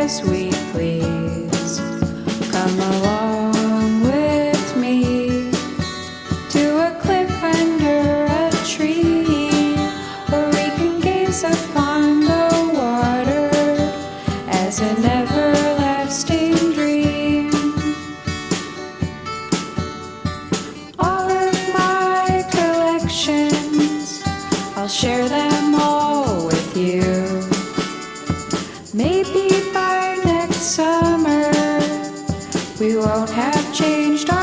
as we please. Come along with me to a cliff under a tree, where we can gaze upon the water as an everlasting dream. All of my collections, I'll share them all with you. Maybe by next summer we won't have changed